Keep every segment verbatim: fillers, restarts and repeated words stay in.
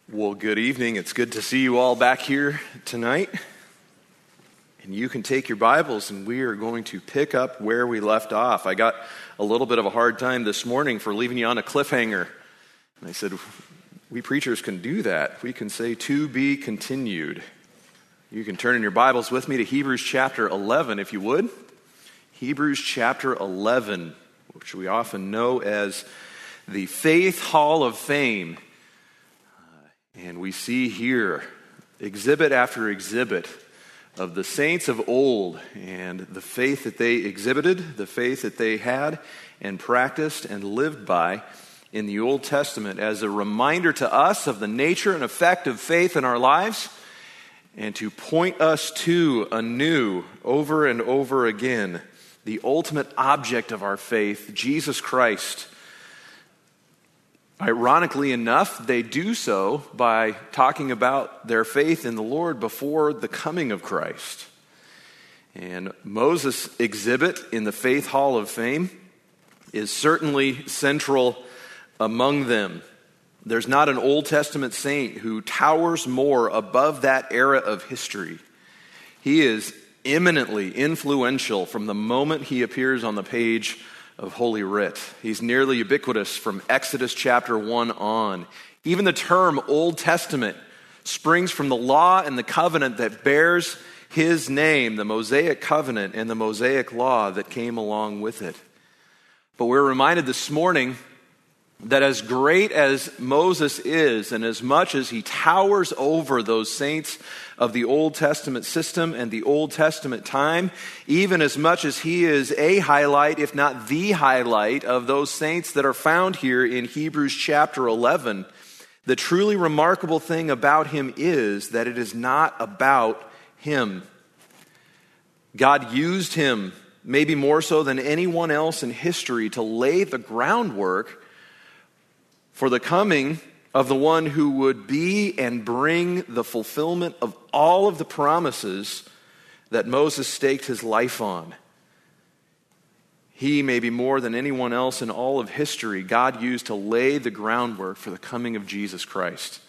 Well, good evening. It's good to see you all back here tonight. And you can take your Bibles and we are going to pick up where we left off. I got a little bit of a hard time this morning for leaving you on a cliffhanger. And I said, we preachers can do that. We can say, to be continued. You can turn in your Bibles with me to Hebrews chapter eleven, if you would. Hebrews chapter eleven, which we often know as the Faith Hall of Fame. And we see here exhibit after exhibit of the saints of old and the faith that they exhibited, the faith that they had and practiced and lived by in the Old Testament as a reminder to us of the nature and effect of faith in our lives and to point us to anew over and over again the ultimate object of our faith, Jesus Christ. Ironically enough, they do so by talking about their faith in the Lord before the coming of Christ. And Moses' exhibit in the Faith Hall of Fame is certainly central among them. There's not an Old Testament saint who towers more above that era of history. He is eminently influential from the moment he appears on the page of Holy Writ. He's nearly ubiquitous from Exodus chapter one on. Even the term Old Testament springs from the law and the covenant that bears his name, the Mosaic covenant and the Mosaic law that came along with it. But we're reminded this morning that as great as Moses is, and as much as he towers over those saints of the Old Testament system and the Old Testament time, even as much as he is a highlight, if not the highlight, of those saints that are found here in Hebrews chapter eleven, the truly remarkable thing about him is that it is not about him. God used him, maybe more so than anyone else in history, to lay the groundwork for the coming of the one who would be and bring the fulfillment of all of the promises that Moses staked his life on. He, maybe more than anyone else in all of history, God used to lay the groundwork for the coming of Jesus Christ.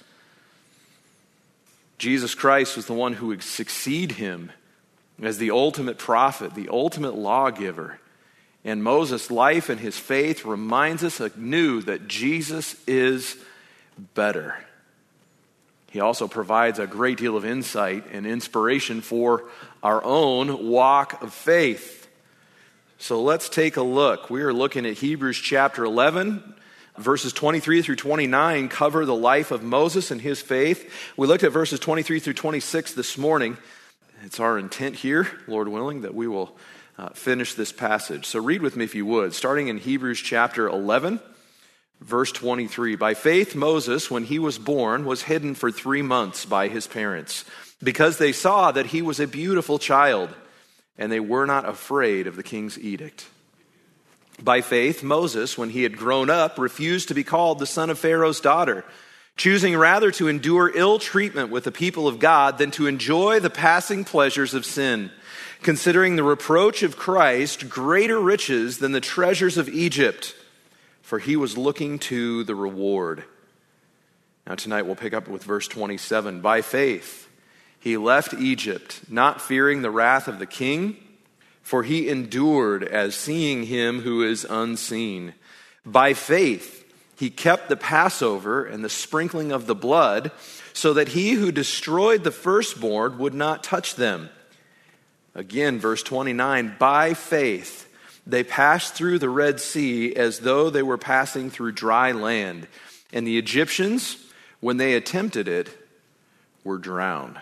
Jesus Christ was the one who would succeed him as the ultimate prophet, the ultimate lawgiver. And Moses' life and his faith reminds us anew that Jesus is better. He also provides a great deal of insight and inspiration for our own walk of faith. So let's take a look. We are looking at Hebrews chapter eleven, verses twenty-three through twenty-nine cover the life of Moses and his faith. We looked at verses twenty-three through twenty-six this morning. It's our intent here, Lord willing, that we will Uh, finish this passage. So read with me if you would, starting in Hebrews chapter eleven, verse twenty-three. By faith, Moses, when he was born, was hidden for three months by his parents, because they saw that he was a beautiful child, and they were not afraid of the king's edict. By faith, Moses, when he had grown up, refused to be called the son of Pharaoh's daughter, choosing rather to endure ill treatment with the people of God than to enjoy the passing pleasures of sin, considering the reproach of Christ greater riches than the treasures of Egypt, for he was looking to the reward. Now tonight we'll pick up with verse twenty-seven. By faith he left Egypt, not fearing the wrath of the king, for he endured as seeing him who is unseen. By faith he kept the Passover and the sprinkling of the blood, so that he who destroyed the firstborn would not touch them. Again, verse twenty-nine, by faith they passed through the Red Sea as though they were passing through dry land, and the Egyptians, when they attempted it, were drowned.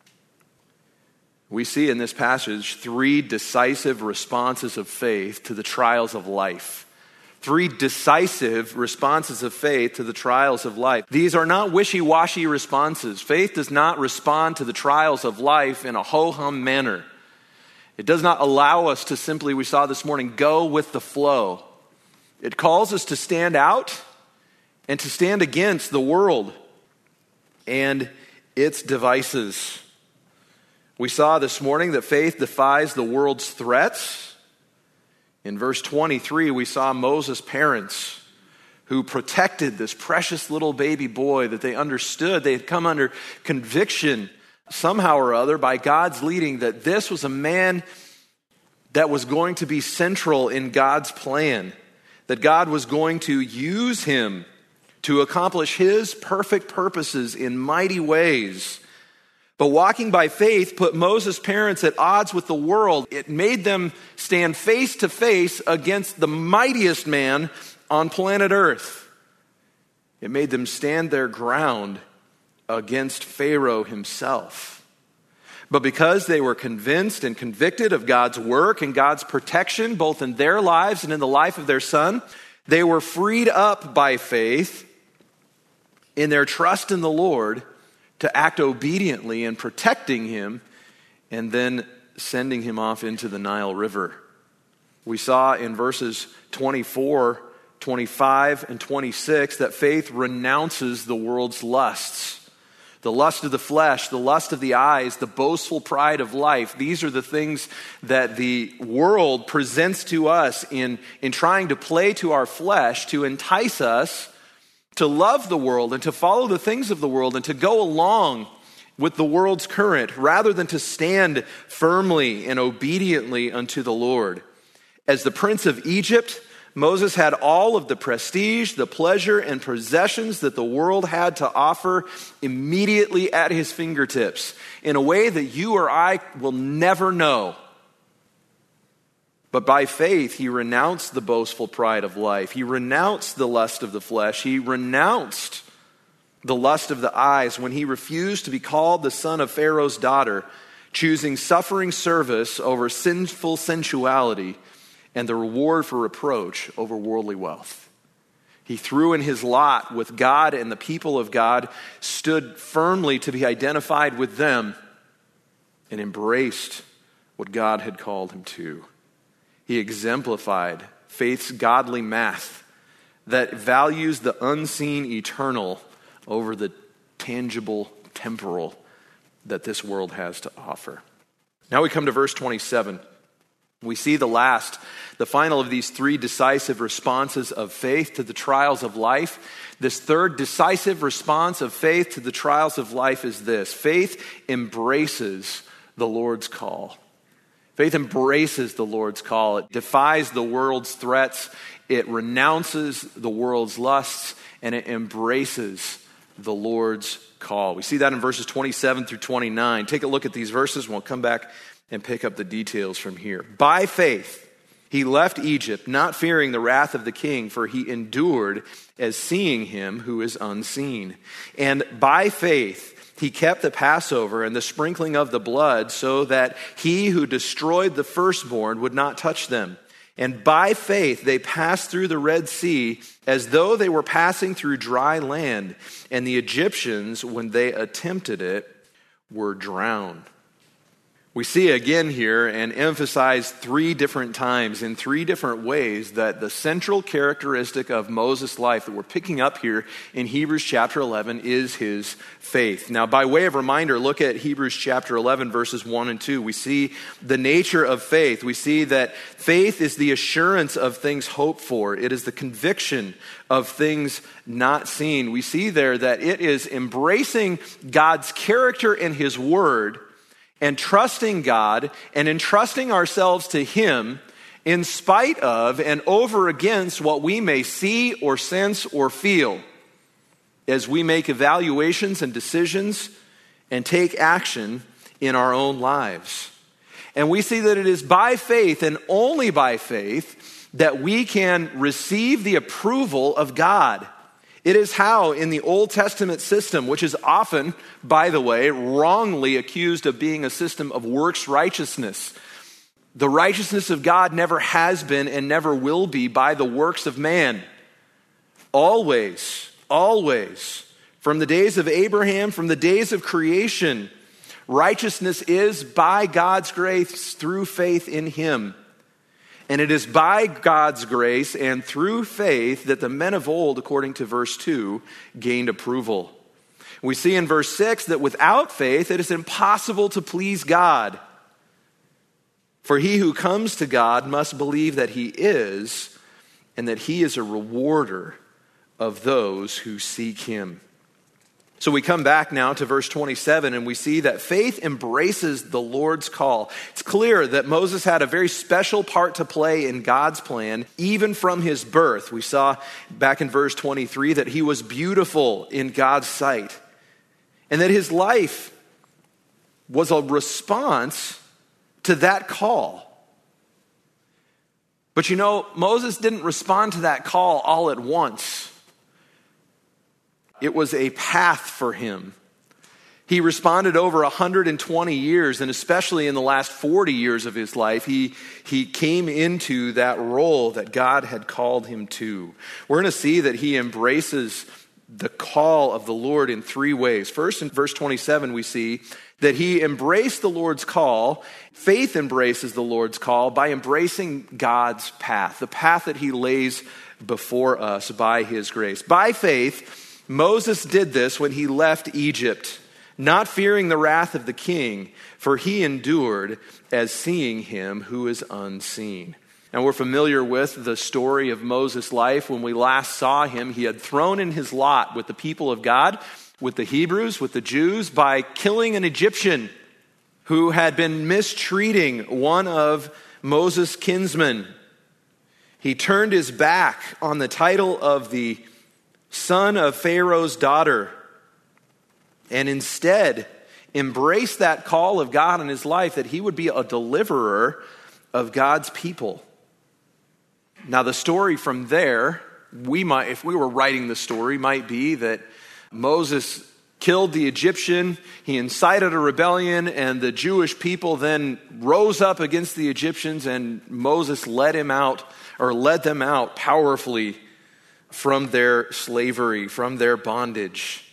We see in this passage three decisive responses of faith to the trials of life. Three decisive responses of faith to the trials of life. These are not wishy-washy responses. Faith does not respond to the trials of life in a ho-hum manner. It does not allow us to simply, we saw this morning, go with the flow. It calls us to stand out and to stand against the world and its devices. We saw this morning that faith defies the world's threats. In verse twenty-three, we saw Moses' parents who protected this precious little baby boy that they understood. They had come under conviction somehow or other by God's leading that this was a man that was going to be central in God's plan, that God was going to use him to accomplish his perfect purposes in mighty ways. But walking by faith put Moses' parents at odds with the world. It made them stand face to face against the mightiest man on planet Earth. It made them stand their ground against Pharaoh himself. But because they were convinced and convicted of God's work and God's protection, both in their lives and in the life of their son, they were freed up by faith in their trust in the Lord to act obediently in protecting him and then sending him off into the Nile River. We saw in verses twenty-four, twenty-five, and twenty-six that faith renounces the world's lusts. The lust of the flesh, the lust of the eyes, the boastful pride of life. These are the things that the world presents to us in, in trying to play to our flesh to entice us to love the world and to follow the things of the world and to go along with the world's current rather than to stand firmly and obediently unto the Lord. As the prince of Egypt, Moses had all of the prestige, the pleasure, and possessions that the world had to offer immediately at his fingertips in a way that you or I will never know. But by faith, he renounced the boastful pride of life. He renounced the lust of the flesh. He renounced the lust of the eyes when he refused to be called the son of Pharaoh's daughter, choosing suffering service over sinful sensuality and the reward for reproach over worldly wealth. He threw in his lot with God and the people of God, stood firmly to be identified with them, and embraced what God had called him to. He exemplified faith's godly math that values the unseen eternal over the tangible temporal that this world has to offer. Now we come to verse twenty-seven. We see the last, the final of these three decisive responses of faith to the trials of life. This third decisive response of faith to the trials of life is this: faith embraces the Lord's call. Faith embraces the Lord's call. It defies the world's threats. It renounces the world's lusts, and it embraces the Lord's call. We see that in verses twenty-seven through twenty-nine. Take a look at these verses, and we'll come back and pick up the details from here. By faith, he left Egypt, not fearing the wrath of the king, for he endured as seeing him who is unseen. And by faith, he kept the Passover and the sprinkling of the blood so that he who destroyed the firstborn would not touch them. And by faith, they passed through the Red Sea as though they were passing through dry land. And the Egyptians, when they attempted it, were drowned. We see again here and emphasize three different times in three different ways that the central characteristic of Moses' life that we're picking up here in Hebrews chapter eleven is his faith. Now, by way of reminder, look at Hebrews chapter eleven, verses one and two. We see the nature of faith. We see that faith is the assurance of things hoped for. It is the conviction of things not seen. We see there that it is embracing God's character and his word and trusting God and entrusting ourselves to him in spite of and over against what we may see or sense or feel as we make evaluations and decisions and take action in our own lives. And we see that it is by faith and only by faith that we can receive the approval of God. It is how in the Old Testament system, which is often, by the way, wrongly accused of being a system of works righteousness, the righteousness of God never has been and never will be by the works of man. Always, always, from the days of Abraham, from the days of creation, righteousness is by God's grace through faith in him. And it is by God's grace and through faith that the men of old, according to verse two, gained approval. We see in verse six that without faith it is impossible to please God. For he who comes to God must believe that he is, and that he is a rewarder of those who seek him. So we come back now to verse twenty-seven, and we see that faith embraces the Lord's call. It's clear that Moses had a very special part to play in God's plan, even from his birth. We saw back in verse twenty-three that he was beautiful in God's sight, and that his life was a response to that call. But you know, Moses didn't respond to that call all at once. It was a path for him. He responded over one hundred twenty years, and especially in the last forty years of his life, he, he came into that role that God had called him to. We're going to see that he embraces the call of the Lord in three ways. First, in verse twenty-seven, we see that he embraced the Lord's call. Faith embraces the Lord's call by embracing God's path, the path that he lays before us by his grace. By faith, Moses did this when he left Egypt, not fearing the wrath of the king, for he endured as seeing him who is unseen. And we're familiar with the story of Moses' life. When we last saw him, he had thrown in his lot with the people of God, with the Hebrews, with the Jews, by killing an Egyptian who had been mistreating one of Moses' kinsmen. He turned his back on the title of the son of Pharaoh's daughter, and instead embraced that call of God in his life that he would be a deliverer of God's people. Now the story from there, we might, if we were writing the story, might be that Moses killed the Egyptian, he incited a rebellion, and the Jewish people then rose up against the Egyptians, and Moses led him out, or led them out powerfully from their slavery, from their bondage.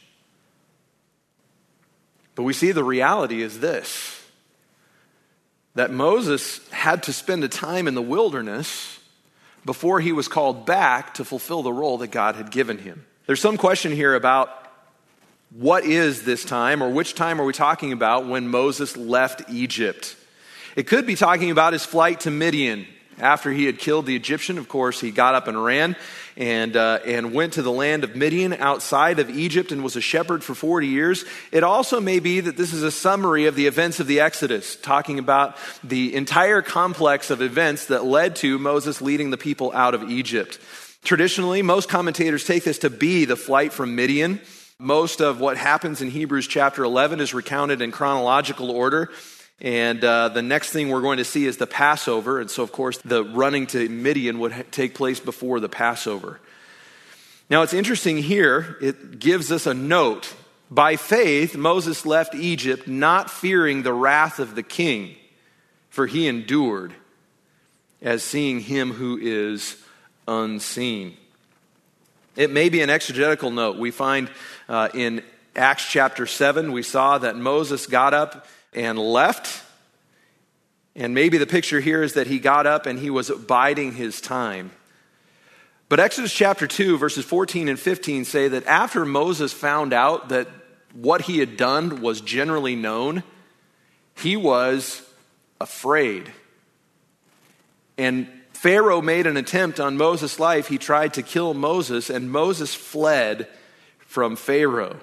But we see the reality is this, that Moses had to spend a time in the wilderness before he was called back to fulfill the role that God had given him. There's some question here about what is this time, or which time are we talking about when Moses left Egypt? It could be talking about his flight to Midian. After he had killed the Egyptian, of course, he got up and ran and uh, and went to the land of Midian outside of Egypt and was a shepherd for forty years. It also may be that this is a summary of the events of the Exodus, talking about the entire complex of events that led to Moses leading the people out of Egypt. Traditionally, most commentators take this to be the flight from Midian. Most of what happens in Hebrews chapter eleven is recounted in chronological order. And uh, the next thing we're going to see is the Passover. And so, of course, the running to Midian would ha- take place before the Passover. Now, it's interesting here. It gives us a note. By faith, Moses left Egypt not fearing the wrath of the king, for he endured as seeing him who is unseen. It may be an exegetical note. We find uh, in Acts chapter seven, we saw that Moses got up and left. And maybe the picture here is that he got up and he was biding his time. But Exodus chapter two, verses fourteen and fifteen say that after Moses found out that what he had done was generally known, he was afraid. And Pharaoh made an attempt on Moses' life. He tried to kill Moses, and Moses fled from Pharaoh.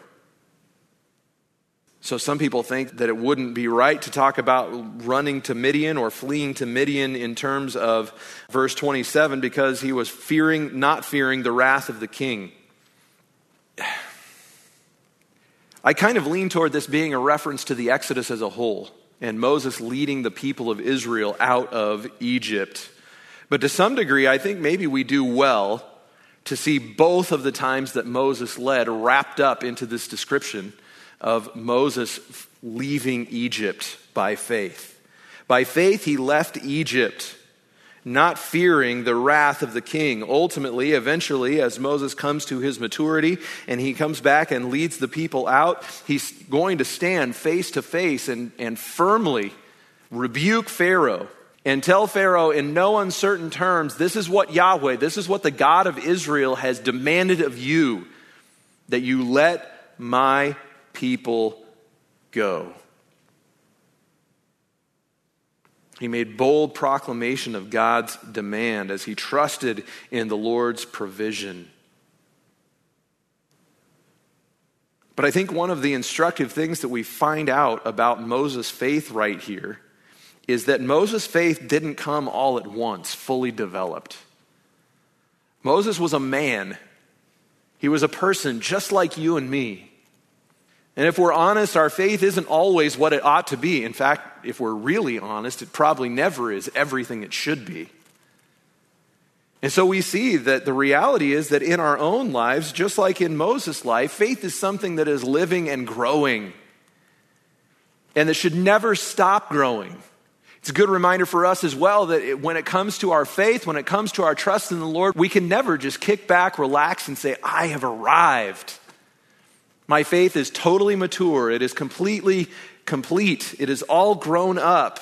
So some people think that it wouldn't be right to talk about running to Midian or fleeing to Midian in terms of verse twenty-seven because he was fearing, not fearing the wrath of the king. I kind of lean toward this being a reference to the Exodus as a whole and Moses leading the people of Israel out of Egypt. But to some degree, I think maybe we do well to see both of the times that Moses led wrapped up into this description of Moses leaving Egypt by faith. By faith, he left Egypt, not fearing the wrath of the king. Ultimately, eventually, as Moses comes to his maturity and he comes back and leads the people out, he's going to stand face to face and, and firmly rebuke Pharaoh and tell Pharaoh in no uncertain terms, this is what Yahweh, this is what the God of Israel has demanded of you, that you let my people go. He made bold proclamation of God's demand as he trusted in the Lord's provision. But I think one of the instructive things that we find out about Moses' faith right here is that Moses' faith didn't come all at once, fully developed. Moses was a man. He was a person just like you and me. And if we're honest, our faith isn't always what it ought to be. In fact, if we're really honest, it probably never is everything it should be. And so we see that the reality is that in our own lives, just like in Moses' life, faith is something that is living and growing, and that should never stop growing. It's a good reminder for us as well that it, when it comes to our faith, when it comes to our trust in the Lord, we can never just kick back, relax, and say, I have arrived. My faith is totally mature. It is completely complete. It is all grown up.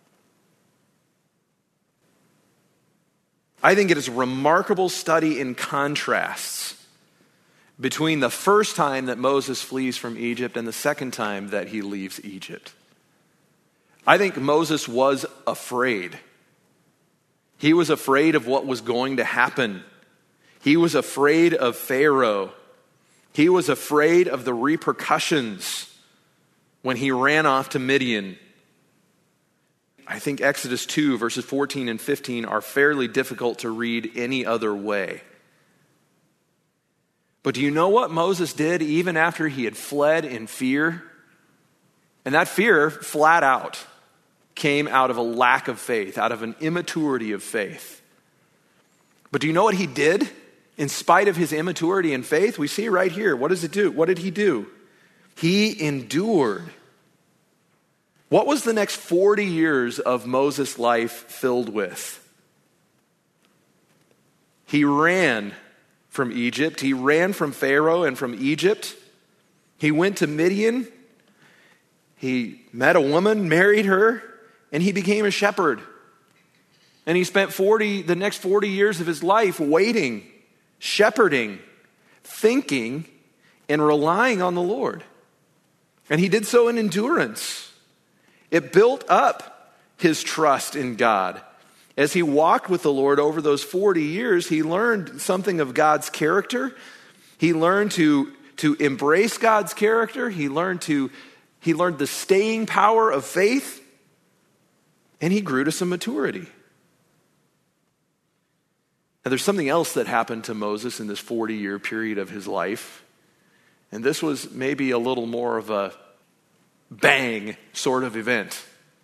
I think it is a remarkable study in contrasts between the first time that Moses flees from Egypt and the second time that he leaves Egypt. I think Moses was afraid. He was afraid of what was going to happen. He was afraid of Pharaoh. He was afraid of the repercussions when he ran off to Midian. I think Exodus two, verses fourteen and fifteen are fairly difficult to read any other way. But do you know what Moses did even after he had fled in fear? And that fear, flat out, came out of a lack of faith, out of an immaturity of faith. But do you know what he did? In spite of his immaturity in faith, we see right here. What does it do? What did he do? He endured. What was the next forty years of Moses' life filled with? He ran from Egypt. He ran from Pharaoh and from Egypt. He went to Midian. He met a woman, married her, and he became a shepherd. And he spent forty, the next forty years of his life waiting, shepherding, thinking, and relying on the Lord. And he did so in endurance. It built up his trust in God. As he walked with the Lord over those forty years, he learned something of God's character. He learned to, to embrace God's character. He learned to he learned the staying power of faith. And he grew to some maturity. Now there's something else that happened to Moses in this forty-year period of his life. And this was maybe a little more of a bang sort of event.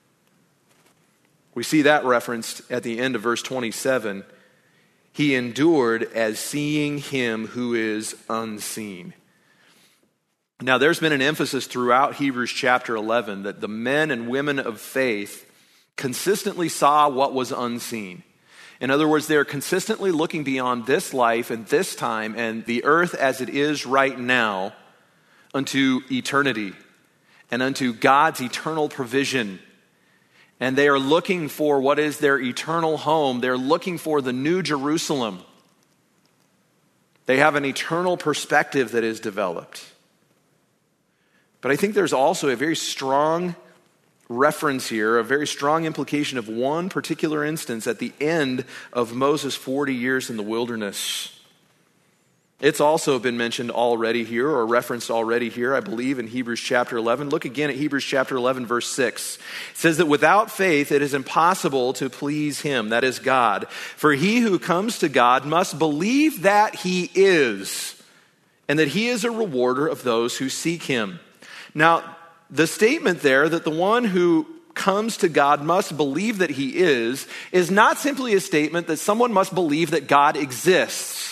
We see that referenced at the end of verse twenty-seven. He endured as seeing him who is unseen. Now there's been an emphasis throughout Hebrews chapter eleven that the men and women of faith consistently saw what was unseen. In other words, they're consistently looking beyond this life and this time and the earth as it is right now unto eternity and unto God's eternal provision. And they are looking for what is their eternal home. They're looking for the new Jerusalem. They have an eternal perspective that is developed. But I think there's also a very strong reference here, a very strong implication of one particular instance at the end of Moses' forty years in the wilderness. It's also been mentioned already here, or referenced already here, I believe, in Hebrews chapter eleven. Look again at Hebrews chapter eleven, verse six. It says that without faith it is impossible to please him, that is God. For he who comes to God must believe that he is, and that he is a rewarder of those who seek him. Now, the statement there that the one who comes to God must believe that he is, is not simply a statement that someone must believe that God exists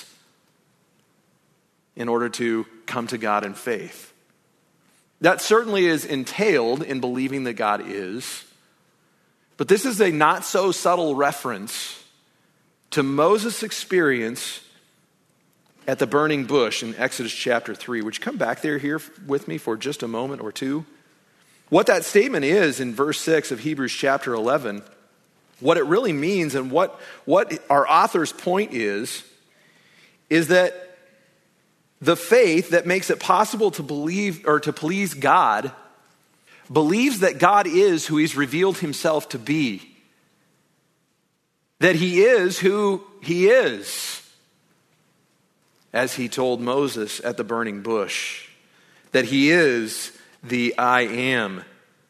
in order to come to God in faith. That certainly is entailed in believing that God is, but this is a not so subtle reference to Moses' experience at the burning bush in Exodus chapter three. Would you come back there here with me for just a moment or two? What that statement is in verse six of Hebrews chapter eleven, what it really means and what, what our author's point is, is that the faith that makes it possible to believe or to please God believes that God is who he's revealed himself to be. That he is who he is, as he told Moses at the burning bush. that he is the I am.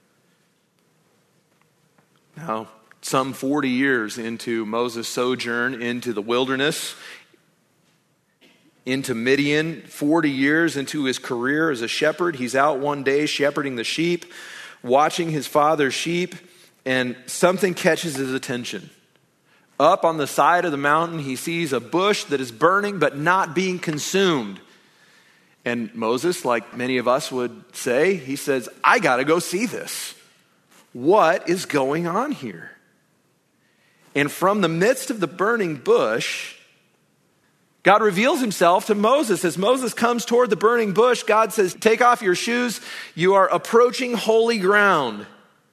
Now, some forty years into Moses' sojourn into the wilderness, into Midian, forty years into his career as a shepherd, he's out one day shepherding the sheep, watching his father's sheep, and something catches his attention. Up on the side of the mountain, he sees a bush that is burning but not being consumed. And Moses, like many of us would say, he says, I got to go see this. What is going on here? And from the midst of the burning bush, God reveals himself to Moses. As Moses comes toward the burning bush, God says, take off your shoes. You are approaching holy ground.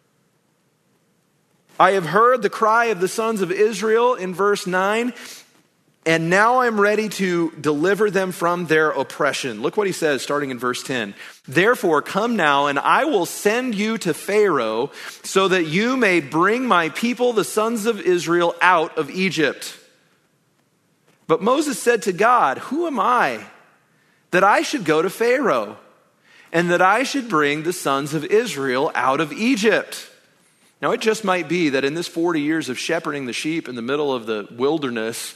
I have heard the cry of the sons of Israel in verse nine, and now I'm ready to deliver them from their oppression. Look what he says starting in verse ten. Therefore, come now, and I will send you to Pharaoh so that you may bring my people, the sons of Israel, out of Egypt. But Moses said to God, who am I that I should go to Pharaoh and that I should bring the sons of Israel out of Egypt? Now, it just might be that in this forty years of shepherding the sheep in the middle of the wilderness,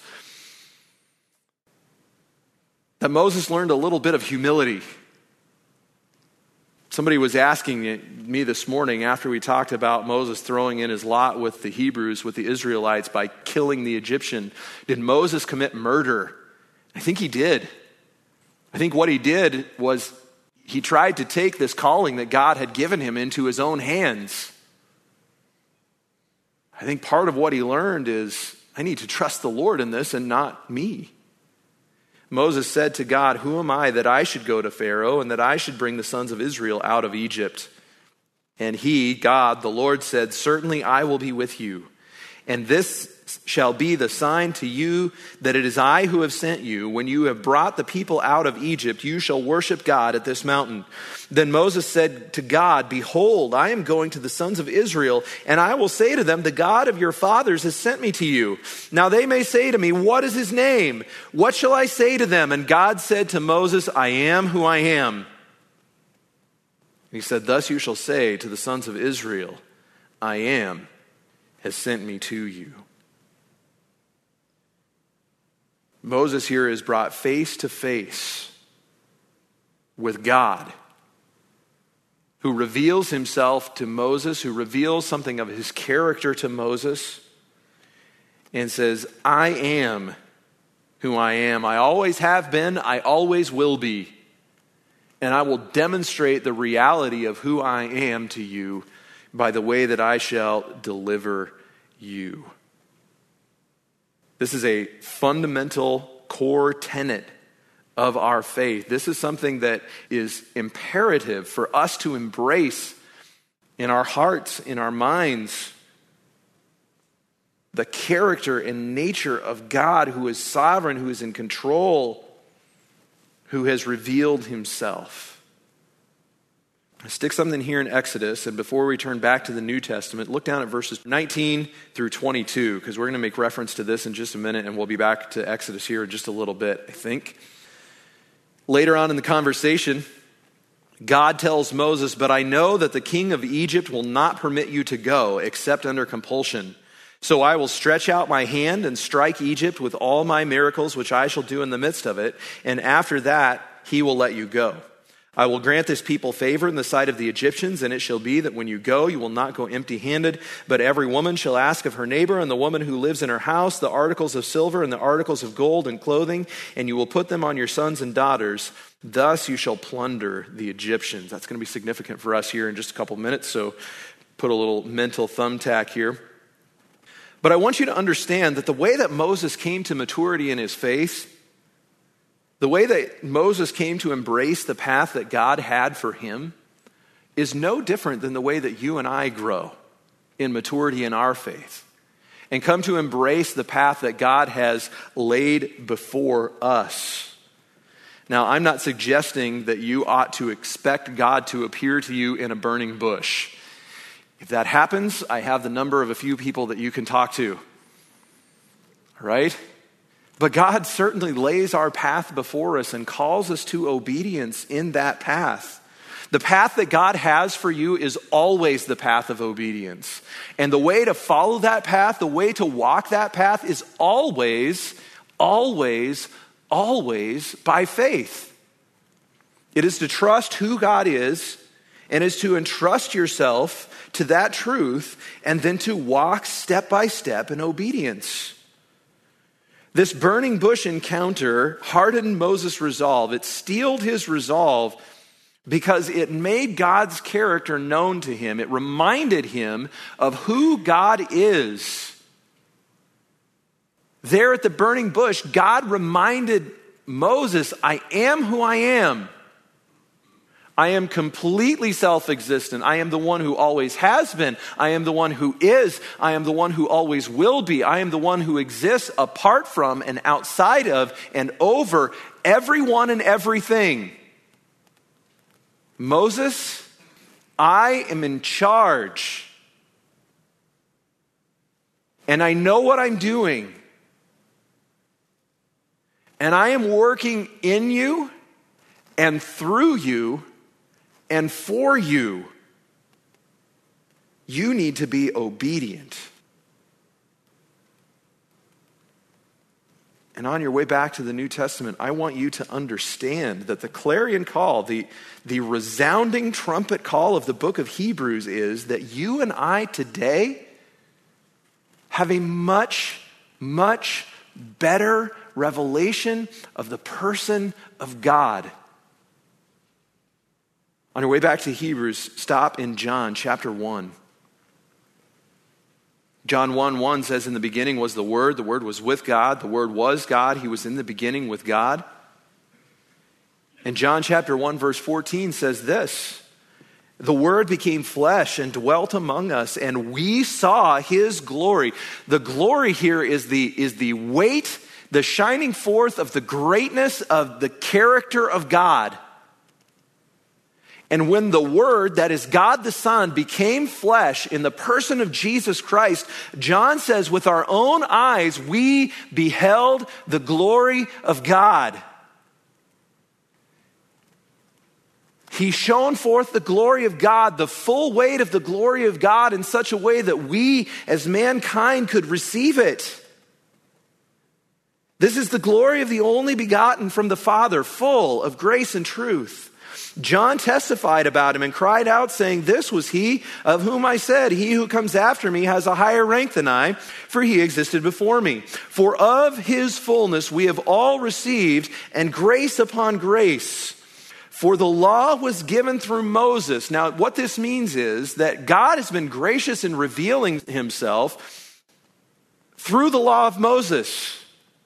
that Moses learned a little bit of humility. Somebody was asking me this morning after we talked about Moses throwing in his lot with the Hebrews, with the Israelites, by killing the Egyptian. Did Moses commit murder? I think he did. I think what he did was he tried to take this calling that God had given him into his own hands. I think part of what he learned is, I need to trust the Lord in this and not me. Moses said to God, who am I that I should go to Pharaoh and that I should bring the sons of Israel out of Egypt? And he, God, the Lord, said, certainly I will be with you. And this shall be the sign to you that it is I who have sent you. When you have brought the people out of Egypt, you shall worship God at this mountain. Then Moses said to God, behold, I am going to the sons of Israel, and I will say to them, the God of your fathers has sent me to you. Now they may say to me, what is his name? What shall I say to them? And God said to Moses, I am who I am. He said, thus you shall say to the sons of Israel, I am has sent me to you. Moses here is brought face to face with God, who reveals himself to Moses, who reveals something of his character to Moses, and says, I am who I am. I always have been, I always will be. And I will demonstrate the reality of who I am to you by the way that I shall deliver you. This is a fundamental core tenet of our faith. This is something that is imperative for us to embrace in our hearts, in our minds. The character and nature of God, who is sovereign, who is in control, who has revealed himself. I stick something here in Exodus, and before we turn back to the New Testament, look down at verses nineteen through twenty-two, because we're going to make reference to this in just a minute, and we'll be back to Exodus here in just a little bit, I think. Later on in the conversation, God tells Moses, but I know that the king of Egypt will not permit you to go, except under compulsion. So I will stretch out my hand and strike Egypt with all my miracles, which I shall do in the midst of it, and after that he will let you go. I will grant this people favor in the sight of the Egyptians, and it shall be that when you go, you will not go empty-handed, but every woman shall ask of her neighbor and the woman who lives in her house the articles of silver and the articles of gold and clothing, and you will put them on your sons and daughters. Thus you shall plunder the Egyptians. That's going to be significant for us here in just a couple minutes, so put a little mental thumbtack here. But I want you to understand that the way that Moses came to maturity in his faith, the way that Moses came to embrace the path that God had for him, is no different than the way that you and I grow in maturity in our faith and come to embrace the path that God has laid before us. Now, I'm not suggesting that you ought to expect God to appear to you in a burning bush. If that happens, I have the number of a few people that you can talk to. All right? But God certainly lays our path before us and calls us to obedience in that path. The path that God has for you is always the path of obedience. And the way to follow that path, the way to walk that path is always, always, always by faith. It is to trust who God is and is to entrust yourself to that truth and then to walk step by step in obedience. This burning bush encounter hardened Moses' resolve. It steeled his resolve because it made God's character known to him. It reminded him of who God is. There at the burning bush, God reminded Moses, I am who I am. I am completely self-existent. I am the one who always has been. I am the one who is. I am the one who always will be. I am the one who exists apart from and outside of and over everyone and everything. Moses, I am in charge. And I know what I'm doing. And I am working in you and through you and for you. You need to be obedient. And on your way back to the New Testament, I want you to understand that the clarion call, the, the resounding trumpet call of the book of Hebrews is that you and I today have a much, much better revelation of the person of God. On your way back to Hebrews, stop in John chapter one. John one one says, in the beginning was the Word, the Word was with God, the Word was God, He was in the beginning with God. And John chapter one verse fourteen says this, the Word became flesh and dwelt among us, and we saw His glory. The glory here is the, is the weight, the shining forth of the greatness of the character of God. And when the Word, that is God the Son, became flesh in the person of Jesus Christ, John says, with our own eyes, we beheld the glory of God. He shone forth the glory of God, the full weight of the glory of God in such a way that we as mankind could receive it. This is the glory of the only begotten from the Father, full of grace and truth. John testified about him and cried out, saying, this was he of whom I said, he who comes after me has a higher rank than I, for he existed before me. For of his fullness we have all received, and grace upon grace. For the law was given through Moses. Now, what this means is that God has been gracious in revealing himself through the law of Moses.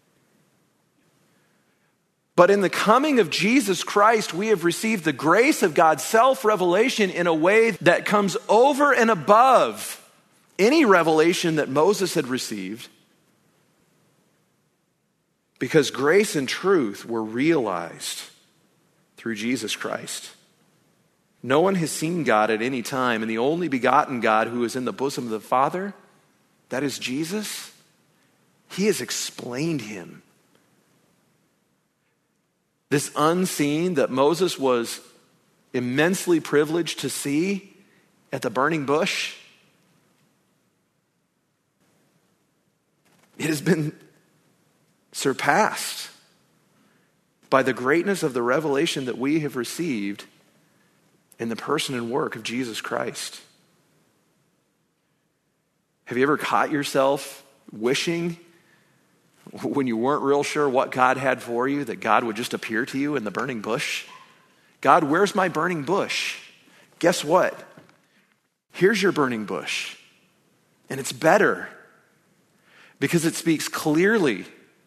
But in the coming of Jesus Christ, we have received the grace of God's self-revelation in a way that comes over and above any revelation that Moses had received, because grace and truth were realized through Jesus Christ. No one has seen God at any time, and the only begotten God who is in the bosom of the Father, that is Jesus, He has explained Him. This unseen that Moses was immensely privileged to see at the burning bush, it has been surpassed by the greatness of the revelation that we have received in the person and work of Jesus Christ. Have you ever caught yourself wishing, when you weren't real sure what God had for you, that God would just appear to you in the burning bush? God, where's my burning bush? Guess what? Here's your burning bush. And it's better because it speaks clearly,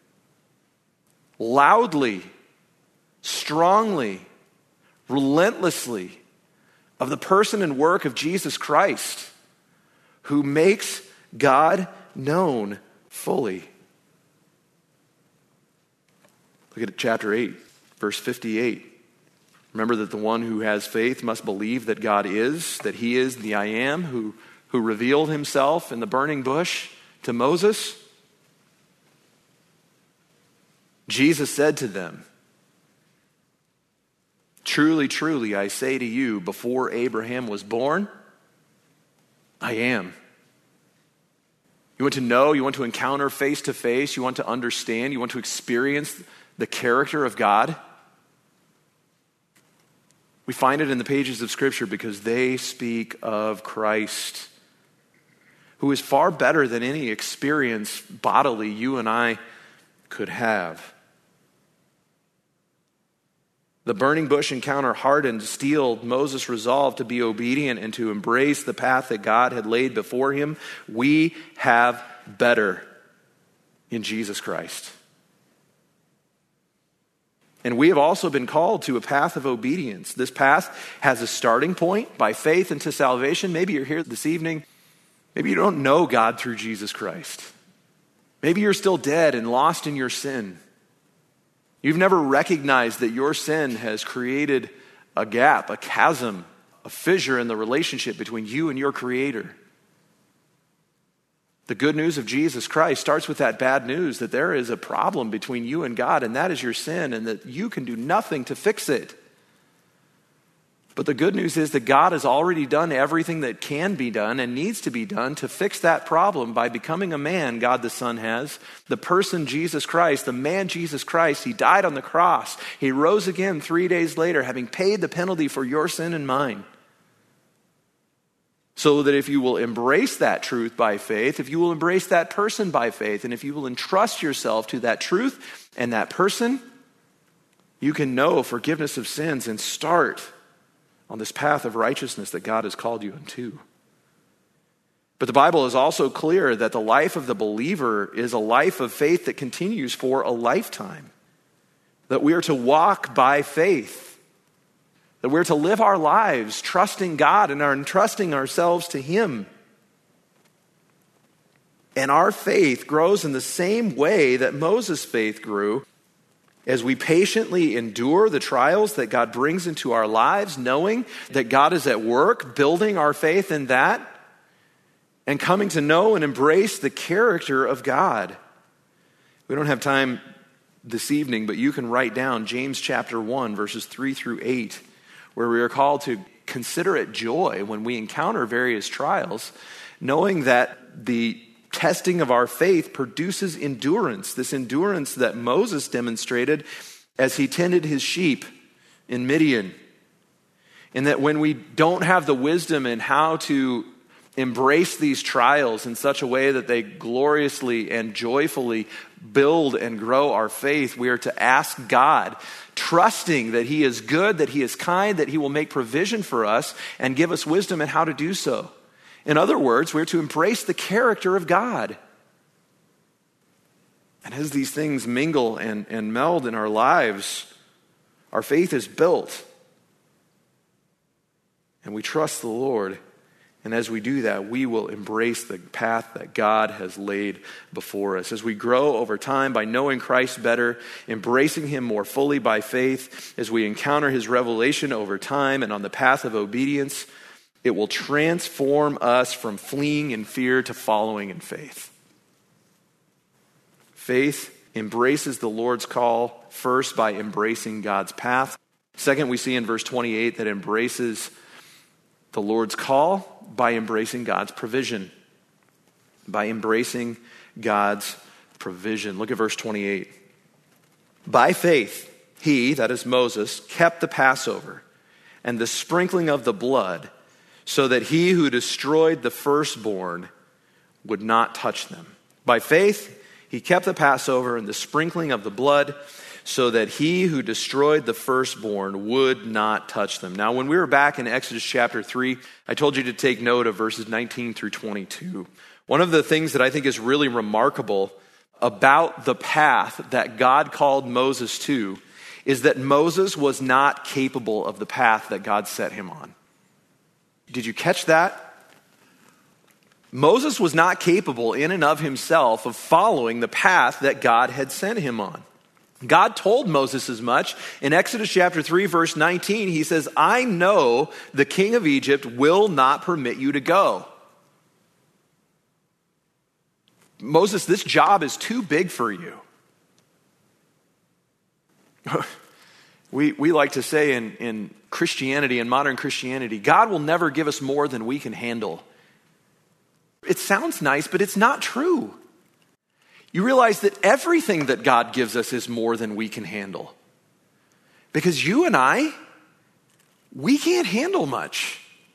loudly, strongly, relentlessly of the person and work of Jesus Christ, who makes God known fully. Look at chapter eight, verse fifty-eight. Remember that the one who has faith must believe that God is, that He is the I am who, who revealed Himself in the burning bush to Moses. Jesus said to them, Truly, truly, I say to you, before Abraham was born, I am. You want to know, you want to encounter face to face, you want to understand, you want to experience the character of God? We find it in the pages of Scripture because they speak of Christ, who is far better than any experience bodily you and I could have. The burning bush encounter hardened, steeled Moses' resolve to be obedient and to embrace the path that God had laid before him. We have better in Jesus Christ. And we have also been called to a path of obedience. This path has a starting point by faith into salvation. Maybe you're here this evening. Maybe you don't know God through Jesus Christ. Maybe you're still dead and lost in your sin. You've never recognized that your sin has created a gap, a chasm, a fissure in the relationship between you and your Creator. The good news of Jesus Christ starts with that bad news that there is a problem between you and God, and that is your sin, and that you can do nothing to fix it. But the good news is that God has already done everything that can be done and needs to be done to fix that problem by becoming a man. God the Son has. The person Jesus Christ, the man Jesus Christ, he died on the cross. He rose again three days later, having paid the penalty for your sin and mine. So that if you will embrace that truth by faith, if you will embrace that person by faith, and if you will entrust yourself to that truth and that person, you can know forgiveness of sins and start on this path of righteousness that God has called you into. But the Bible is also clear that the life of the believer is a life of faith that continues for a lifetime. That we are to walk by faith. That we're to live our lives trusting God and are entrusting ourselves to Him. And our faith grows in the same way that Moses' faith grew, as we patiently endure the trials that God brings into our lives, knowing that God is at work, building our faith in that, and coming to know and embrace the character of God. We don't have time this evening, but you can write down James chapter one, verses three through eight, where we are called to consider it joy when we encounter various trials, knowing that the testing of our faith produces endurance, this endurance that Moses demonstrated as he tended his sheep in Midian. And that when we don't have the wisdom in how to embrace these trials in such a way that they gloriously and joyfully build and grow our faith, we are to ask God, trusting that He is good, that He is kind, that He will make provision for us and give us wisdom in how to do so. In other words, we're to embrace the character of God. And as these things mingle and, and meld in our lives, our faith is built. And we trust the Lord. And as we do that, we will embrace the path that God has laid before us. As we grow over time by knowing Christ better, embracing Him more fully by faith, as we encounter His revelation over time and on the path of obedience, it will transform us from fleeing in fear to following in faith. Faith embraces the Lord's call first by embracing God's path. Second, we see in verse twenty-eight that embraces the Lord's call by embracing God's provision. By embracing God's provision. Look at verse twenty-eight. By faith, he, that is Moses, kept the Passover and the sprinkling of the blood, so that he who destroyed the firstborn would not touch them. By faith, he kept the Passover and the sprinkling of the blood, so that he who destroyed the firstborn would not touch them. Now, when we were back in Exodus chapter three, I told you to take note of verses nineteen through twenty-two. One of the things that I think is really remarkable about the path that God called Moses to is that Moses was not capable of the path that God set him on. Did you catch that? Moses was not capable in and of himself of following the path that God had sent him on. God told Moses as much. In Exodus chapter three, verse nineteen, he says, I know the king of Egypt will not permit you to go. Moses, this job is too big for you. We, we like to say in, in Christianity, in modern Christianity, God will never give us more than we can handle. It sounds nice, but it's not true. You realize that everything that God gives us is more than we can handle. Because you and I, we can't handle much.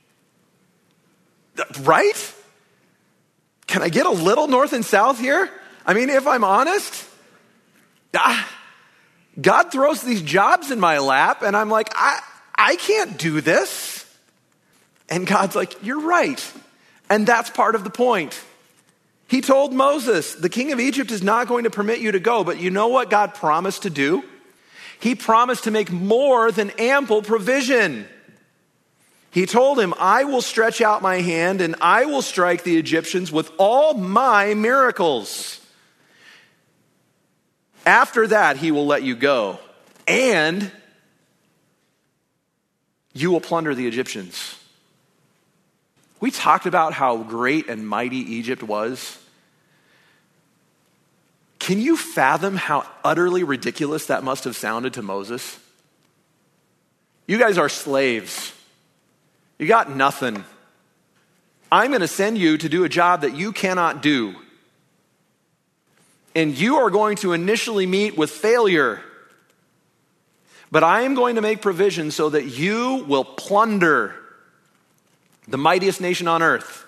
Right? Can I get a little north and south here? I mean, if I'm honest, ah, God throws these jobs in my lap and I'm like, I, I can't do this. And God's like, you're right. And that's part of the point. He told Moses, the king of Egypt is not going to permit you to go, but you know what God promised to do? He promised to make more than ample provision. He told him, I will stretch out my hand and I will strike the Egyptians with all my miracles. After that, he will let you go, and you will plunder the Egyptians. We talked about how great and mighty Egypt was. Can you fathom how utterly ridiculous that must have sounded to Moses? You guys are slaves. You got nothing. I'm going to send you to do a job that you cannot do. And you are going to initially meet with failure. But I am going to make provision so that you will plunder the mightiest nation on earth.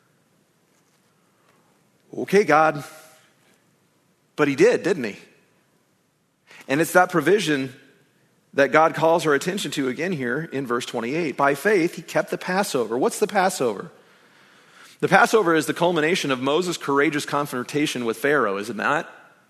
Okay, God. But he did, didn't he? And it's that provision that God calls our attention to again here in verse twenty-eight. By faith, he kept the Passover. What's the Passover? The Passover is the culmination of Moses' courageous confrontation with Pharaoh, isn't that?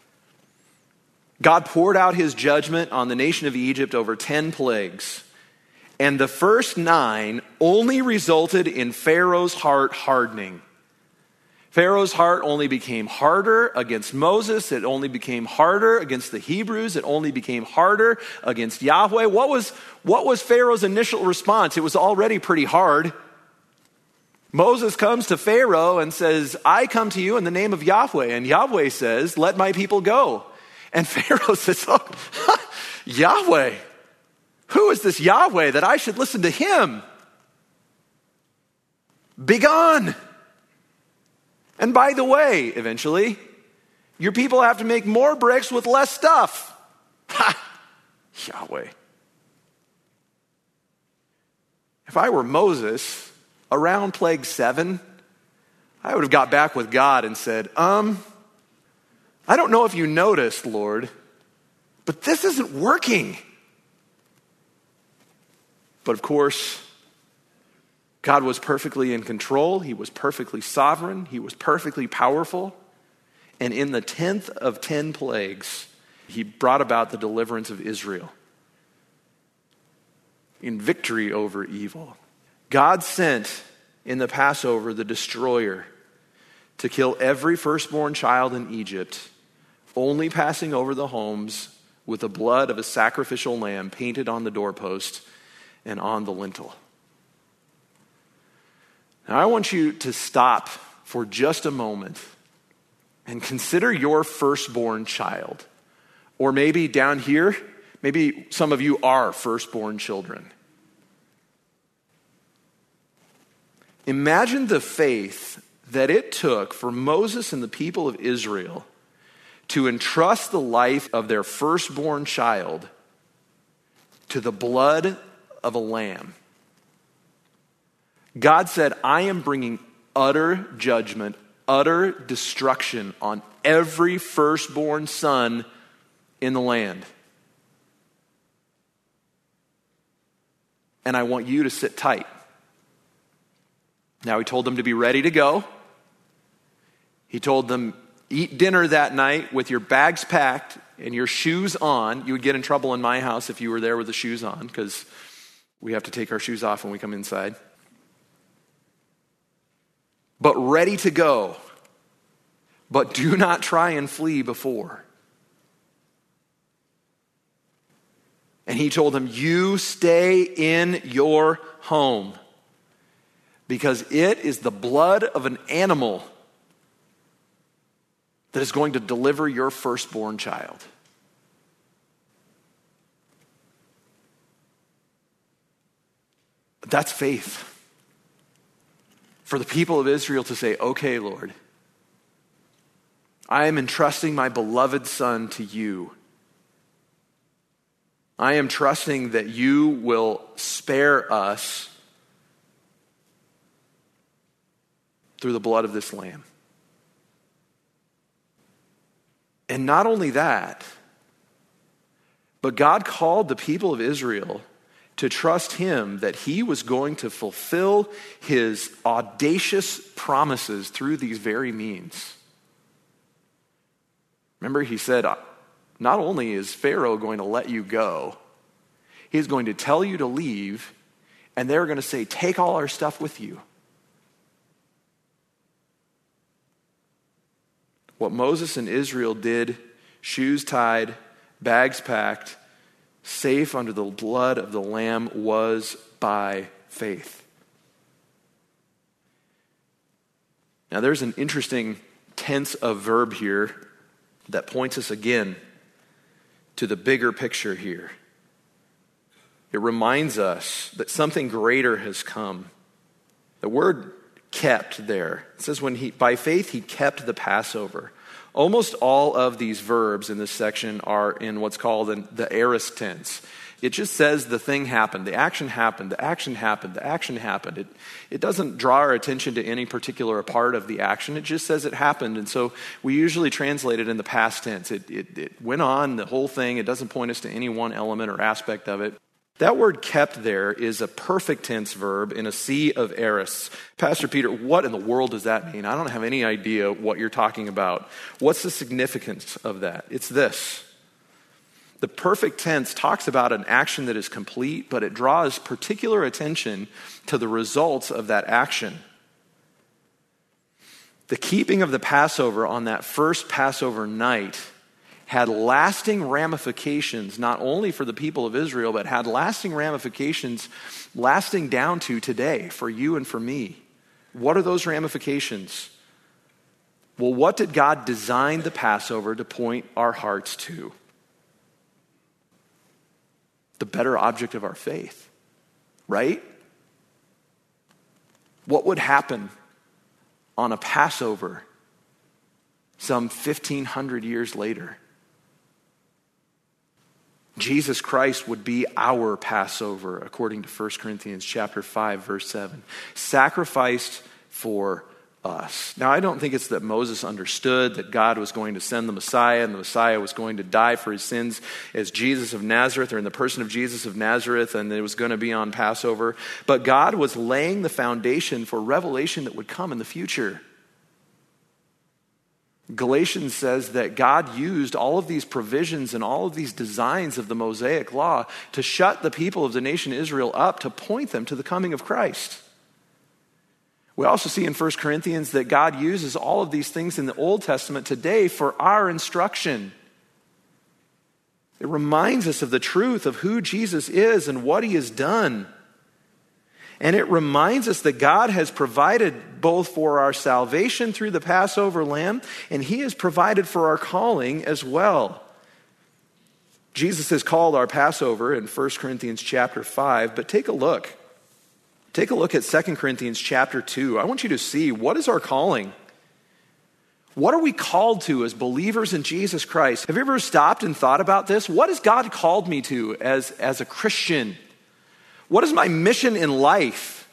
God poured out his judgment on the nation of Egypt over ten plagues. And the first nine only resulted in Pharaoh's heart hardening. Pharaoh's heart only became harder against Moses. It only became harder against the Hebrews. It only became harder against Yahweh. What was, what was Pharaoh's initial response? It was already pretty hard. Moses comes to Pharaoh and says, I come to you in the name of Yahweh. And Yahweh says, let my people go. And Pharaoh says, oh, Yahweh, who is this Yahweh that I should listen to him? Begone. And by the way, eventually, your people have to make more bricks with less stuff. Ha! Yahweh. If I were Moses, around plague seven, I would have got back with God and said, um, I don't know if you noticed, Lord, but this isn't working. But of course, God was perfectly in control. He was perfectly sovereign. He was perfectly powerful. And in the tenth of ten plagues, he brought about the deliverance of Israel in victory over evil. God sent in the Passover the destroyer to kill every firstborn child in Egypt, only passing over the homes with the blood of a sacrificial lamb painted on the doorpost and on the lintel. Now, I want you to stop for just a moment and consider your firstborn child. Or maybe down here, maybe some of you are firstborn children. Imagine the faith that it took for Moses and the people of Israel to entrust the life of their firstborn child to the blood of a lamb. God said, I am bringing utter judgment, utter destruction on every firstborn son in the land. And I want you to sit tight. Now, he told them to be ready to go. He told them, eat dinner that night with your bags packed and your shoes on. You would get in trouble in my house if you were there with the shoes on, because we have to take our shoes off when we come inside. But ready to go. But do not try and flee before. And he told him, you stay in your home, because it is the blood of an animal that is going to deliver your firstborn child. That's faith. For the people of Israel to say, okay, Lord, I am entrusting my beloved son to you. I am trusting that you will spare us through the blood of this lamb. And not only that, but God called the people of Israel to trust him that he was going to fulfill his audacious promises through these very means. Remember, he said, not only is Pharaoh going to let you go, he's going to tell you to leave, and they're going to say, take all our stuff with you. What Moses and Israel did, shoes tied, bags packed, safe under the blood of the Lamb, was by faith. Now there's an interesting tense of verb here that points us again to the bigger picture here. It reminds us that something greater has come. The word kept there, it says when he, by faith he kept the Passover. Almost all of these verbs in this section are in what's called an, the aorist tense. It just says the thing happened, the action happened, the action happened, the action happened. It, it doesn't draw our attention to any particular part of the action. It just says it happened. And so we usually translate it in the past tense. It, it, it went on, the whole thing. It doesn't point us to any one element or aspect of it. That word kept there is a perfect tense verb in a sea of aorists. Pastor Peter, what in the world does that mean? I don't have any idea what you're talking about. What's the significance of that? It's this. The perfect tense talks about an action that is complete, but it draws particular attention to the results of that action. The keeping of the Passover on that first Passover night had lasting ramifications, not only for the people of Israel, but had lasting ramifications lasting down to today for you and for me. What are those ramifications? Well, what did God design the Passover to point our hearts to? The better object of our faith, right? What would happen on a Passover some fifteen hundred years later? Jesus Christ would be our Passover, according to First Corinthians chapter five, verse seven, sacrificed for us. Now, I don't think it's that Moses understood that God was going to send the Messiah and the Messiah was going to die for his sins as Jesus of Nazareth, or in the person of Jesus of Nazareth, and it was going to be on Passover. But God was laying the foundation for revelation that would come in the future. Galatians says that God used all of these provisions and all of these designs of the Mosaic law to shut the people of the nation Israel up, to point them to the coming of Christ. We also see in First Corinthians that God uses all of these things in the Old Testament today for our instruction. It reminds us of the truth of who Jesus is and what he has done. And it reminds us that God has provided both for our salvation through the Passover lamb, and he has provided for our calling as well. Jesus is called our Passover in First Corinthians chapter five, but take a look. Take a look at Second Corinthians chapter two. I want you to see, what is our calling? What are we called to as believers in Jesus Christ? Have you ever stopped and thought about this? What has God called me to as, as a Christian? What is my mission in life?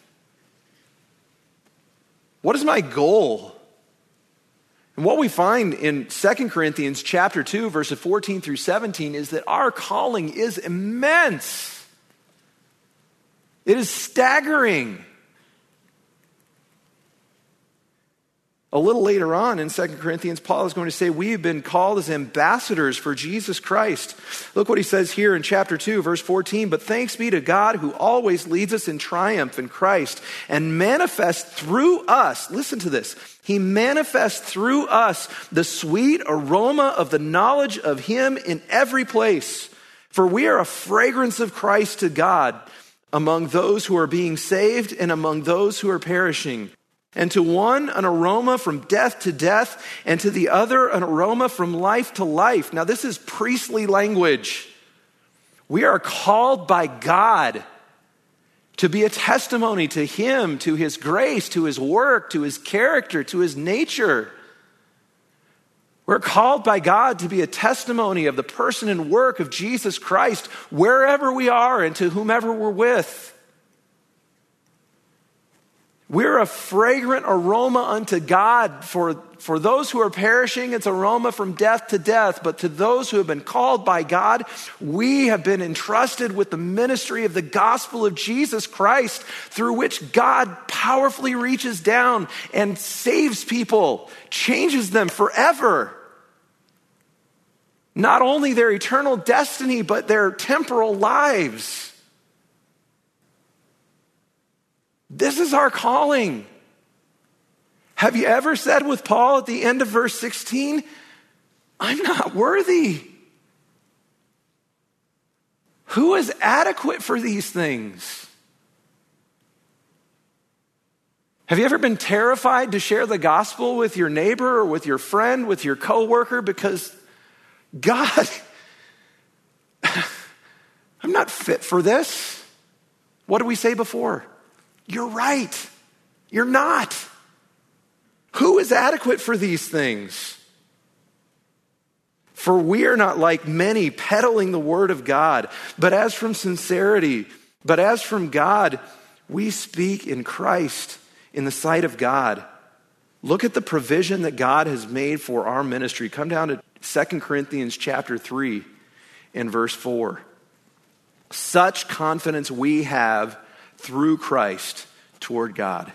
What is my goal? And what we find in Second Corinthians chapter two, verses fourteen through seventeen, is that our calling is immense. It is staggering. A little later on in Second Corinthians, Paul is going to say, we have been called as ambassadors for Jesus Christ. Look what he says here in chapter two, verse fourteen. But thanks be to God who always leads us in triumph in Christ and manifests through us. Listen to this. He manifests through us the sweet aroma of the knowledge of him in every place. For we are a fragrance of Christ to God among those who are being saved and among those who are perishing. And to one, an aroma from death to death, and to the other, an aroma from life to life. Now, this is priestly language. We are called by God to be a testimony to him, to his grace, to his work, to his character, to his nature. We're called by God to be a testimony of the person and work of Jesus Christ wherever we are and to whomever we're with. We're a fragrant aroma unto God. For, for those who are perishing, it's aroma from death to death. But to those who have been called by God, we have been entrusted with the ministry of the gospel of Jesus Christ, through which God powerfully reaches down and saves people, changes them forever. Not only their eternal destiny, but their temporal lives. This is our calling. Have you ever said with Paul at the end of verse sixteen, I'm not worthy? Who is adequate for these things? Have you ever been terrified to share the gospel with your neighbor or with your friend, with your coworker, because God, I'm not fit for this? What did we say before? You're right. You're not. Who is adequate for these things? For we are not like many peddling the word of God, but as from sincerity, but as from God, we speak in Christ in the sight of God. Look at the provision that God has made for our ministry. Come down to Second Corinthians chapter three and verse four. Such confidence we have through Christ toward God.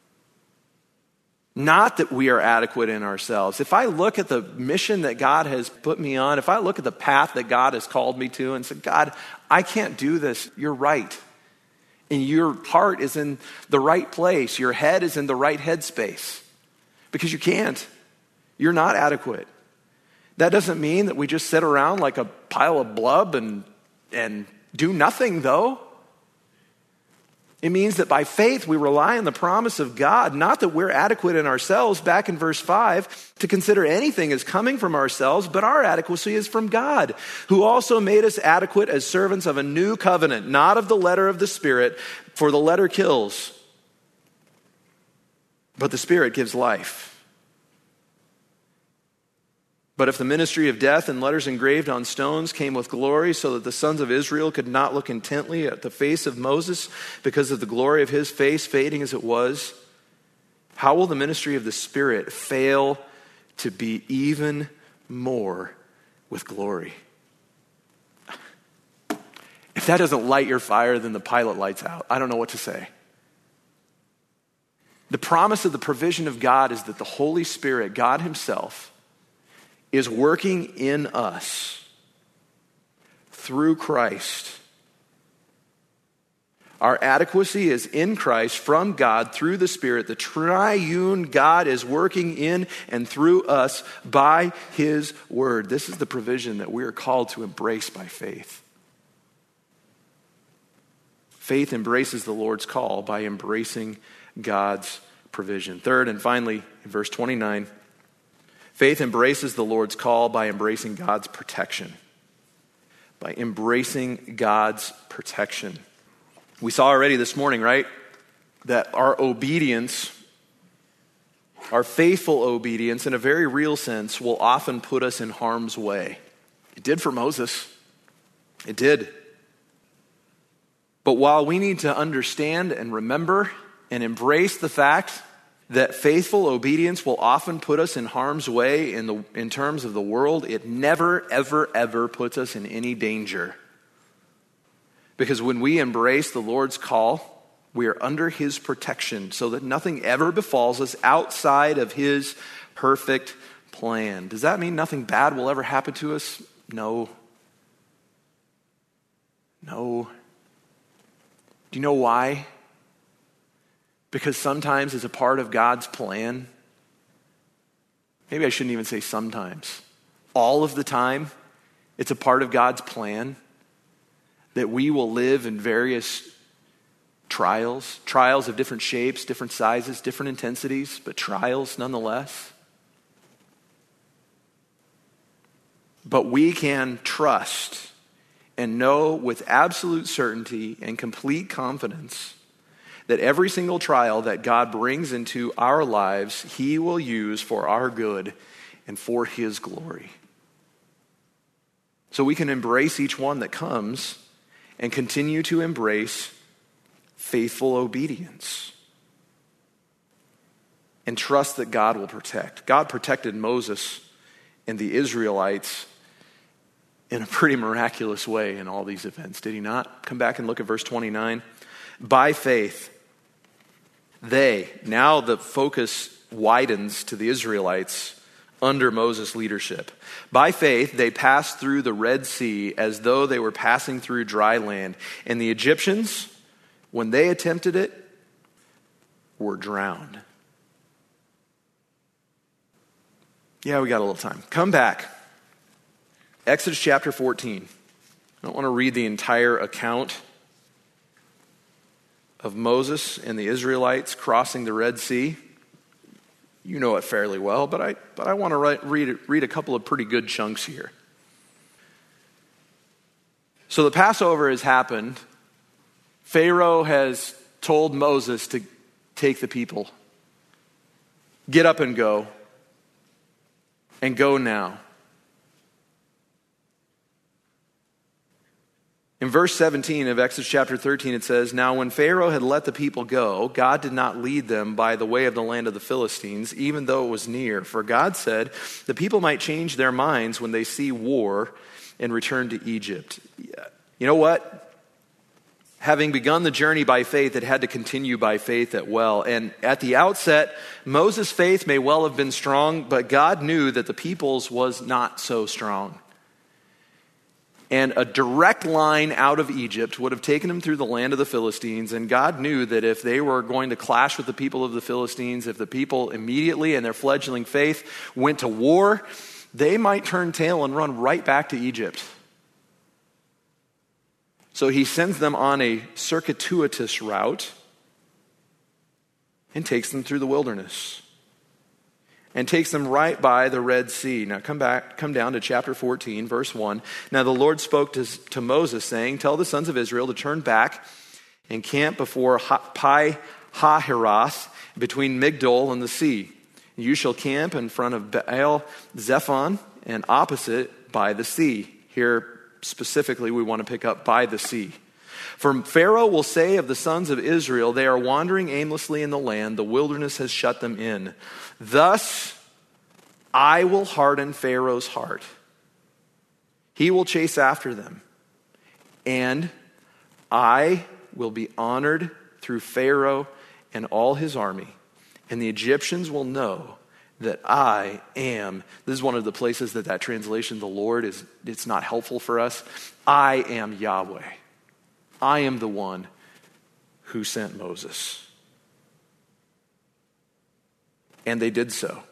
Not that we are adequate in ourselves. If I look at the mission that God has put me on, if I look at the path that God has called me to and said, God, I can't do this, you're right. And your heart is in the right place. Your head is in the right headspace. Because you can't. You're not adequate. That doesn't mean that we just sit around like a pile of blub and, and do nothing, though. It means that by faith we rely on the promise of God, not that we're adequate in ourselves, back in verse five, to consider anything as coming from ourselves, but our adequacy is from God, who also made us adequate as servants of a new covenant, not of the letter of the Spirit, for the letter kills, but the Spirit gives life. But if the ministry of death and letters engraved on stones came with glory, so that the sons of Israel could not look intently at the face of Moses because of the glory of his face fading as it was, how will the ministry of the Spirit fail to be even more with glory? If that doesn't light your fire, then the pilot lights out. I don't know what to say. The promise of the provision of God is that the Holy Spirit, God himself, is working in us through Christ. Our adequacy is in Christ from God through the Spirit. The triune God is working in and through us by his word. This is the provision that we are called to embrace by faith. Faith embraces the Lord's call by embracing God's provision. Third and finally, in verse twenty-nine, faith embraces the Lord's call by embracing God's protection. By embracing God's protection. We saw already this morning, right, that our obedience, our faithful obedience, in a very real sense, will often put us in harm's way. It did for Moses. It did. But while we need to understand and remember and embrace the fact that faithful obedience will often put us in harm's way in the in terms of the world, it never, ever, ever puts us in any danger. Because when we embrace the Lord's call, we are under his protection so that nothing ever befalls us outside of his perfect plan. Does that mean nothing bad will ever happen to us? No. No. Do you know why? Because sometimes as a part of God's plan, maybe I shouldn't even say sometimes, all of the time, it's a part of God's plan that we will live in various trials, trials of different shapes, different sizes, different intensities, but trials nonetheless. But we can trust and know with absolute certainty and complete confidence that every single trial that God brings into our lives, he will use for our good and for his glory. So we can embrace each one that comes and continue to embrace faithful obedience and trust that God will protect. God protected Moses and the Israelites in a pretty miraculous way in all these events, did he not? Come back and look at verse twenty-nine. By faith, they, now the focus widens to the Israelites under Moses' leadership. By faith, they passed through the Red Sea as though they were passing through dry land. And the Egyptians, when they attempted it, were drowned. Yeah, we got a little time. Come back. Exodus chapter fourteen. I don't want to read the entire account of Moses and the Israelites crossing the Red Sea. You know it fairly well, but I but I want to write, read, read a couple of pretty good chunks here. So the Passover has happened. Pharaoh has told Moses to take the people. Get up and go. And go now. In verse seventeen of Exodus chapter thirteen, it says, Now when Pharaoh had let the people go, God did not lead them by the way of the land of the Philistines, even though it was near. For God said, the people might change their minds when they see war and return to Egypt. You know what? Having begun the journey by faith, it had to continue by faith as well. And at the outset, Moses' faith may well have been strong, but God knew that the people's was not so strong. And a direct line out of Egypt would have taken them through the land of the Philistines. And God knew that if they were going to clash with the people of the Philistines, if the people immediately in their fledgling faith went to war, they might turn tail and run right back to Egypt. So he sends them on a circuitous route and takes them through the wilderness and takes them right by the Red Sea. Now come back, come down to chapter fourteen, verse one. Now the Lord spoke to, to Moses, saying, Tell the sons of Israel to turn back and camp before Pi Hahiroth, between Migdol and the sea. You shall camp in front of Baal Zephon and opposite by the sea. Here specifically, we want to pick up by the sea. For Pharaoh will say of the sons of Israel, they are wandering aimlessly in the land. The wilderness has shut them in. Thus, I will harden Pharaoh's heart. He will chase after them. And I will be honored through Pharaoh and all his army. And the Egyptians will know that I am, this is one of the places that that translation, the Lord, is, it's not helpful for us. I am Yahweh. I am the one who sent Moses. And they did so.